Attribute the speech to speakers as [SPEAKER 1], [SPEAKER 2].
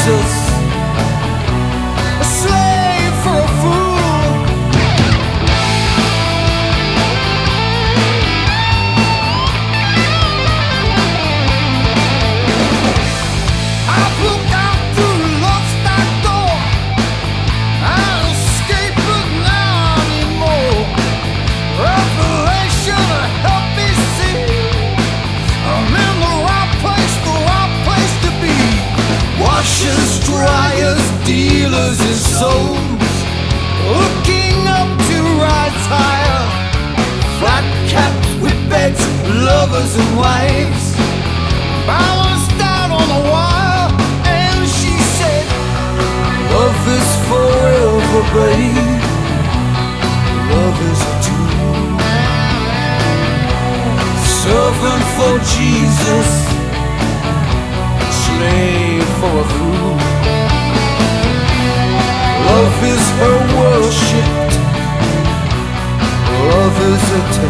[SPEAKER 1] Jesus, a slave for a fool. I've looked out through love's back door. I'll escape it now anymore. Revelation help me see I'm in the right place to be. Washers, dryers, dealers in souls, looking up to rise higher. Flat caps with beds, lovers and wives, balanced out on the wire. And she said, love is forever, babe. Love is a tool, servant for Jesus, slave for a fool. Love is her worshipped, love is a